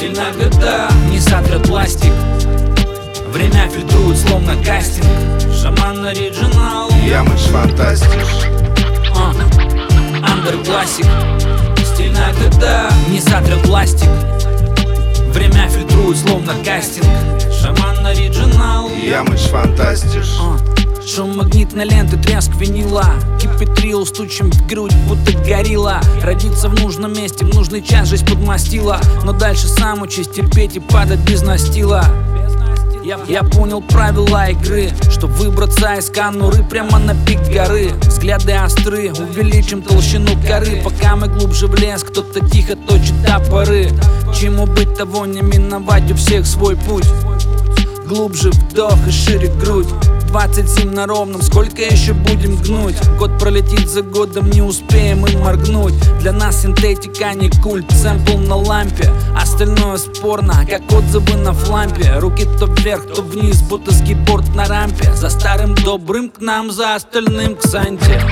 Стиль на года, не затрет пластик. Время фильтрует, словно кастинг. Шаман оригинал, Ямыч фантастиш. Андер классик. Стиль на года, не затрет пластик. Время фильтрует, словно кастинг. Шаман оригинал, Ямыч фантастиш. Шум магнитной ленты, треск винила. Кипетрил, стучим в грудь, будто горилла. Родиться в нужном месте, в нужный час жизнь подмастила. Но дальше сам учись терпеть и падать без настила. Я понял правила игры, чтоб выбраться из конуры прямо на пик горы. Взгляды остры, увеличим толщину коры. Пока мы глубже в лес, кто-то тихо точит топоры. Чему быть, того не миновать, у всех свой путь. Глубже вдох и шире грудь. 20 зим на ровном, сколько еще будем гнуть? Год пролетит за годом, не успеем и моргнуть. Для нас синтетика не культ, сэмпл на лампе. Остальное спорно, как отзывы на флампе. Руки то вверх, то вниз, будто скейтборд на рампе. За старым добрым к нам, за остальным к Санте.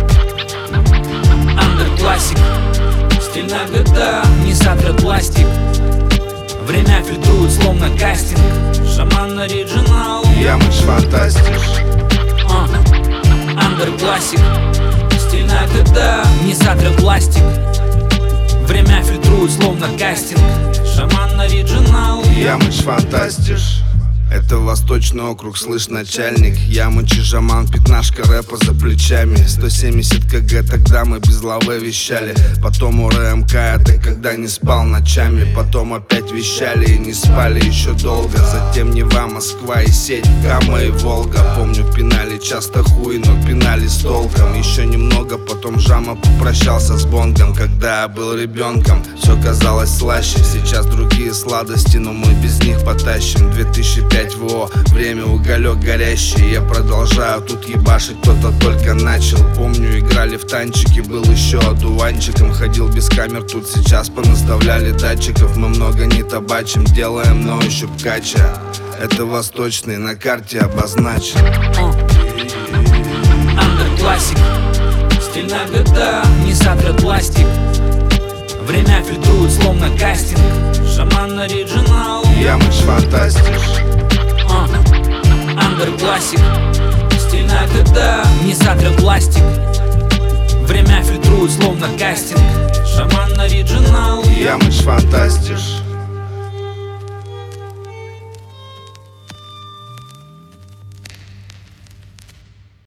Андер классик. Стиль на года, не затрет пластик. Время фильтрует, словно кастинг. Шаман оригинал, Ямыч фантастиш. Андер классик. Стиль на года, не затрет пластик. Время фильтрует, словно кастинг. Шаман оригинал, Ямыч фантастиш. Это Восточный округ, слышь, начальник. Ямыч и Жаман, пятнашка рэпа за плечами. 170 кг, тогда мы без лавы вещали. Потом у РМК, это когда не спал ночами. Потом опять вещали и не спали еще долго. Затем Нева, Москва и сеть, Кама и Волга. Помню, пинали часто хуй, но пинали с толком. Еще немного, потом Жама попрощался с Бонгом. Когда я был ребенком, все казалось слаще. Сейчас другие сладости, но мы без них потащим. 2005 ВО, время уголек горящий. Я продолжаю тут ебашить, кто-то только начал. Помню, играли в танчики, был еще одуванчиком. Ходил без камер, тут сейчас понаставляли датчиков. Мы много не табачим, делаем, но еще кача. Это Восточный, на карте обозначен. Андер классик. Стиль на года, не затрет пластик. Время фильтрует, словно кастинг. Шаман оригинал, Ямыч фантастиш. Андер классик. Стиль на года, не затрет пластик. Время фильтрует, словно кастинг. Шаман оригинал, Ямыч фантастиш.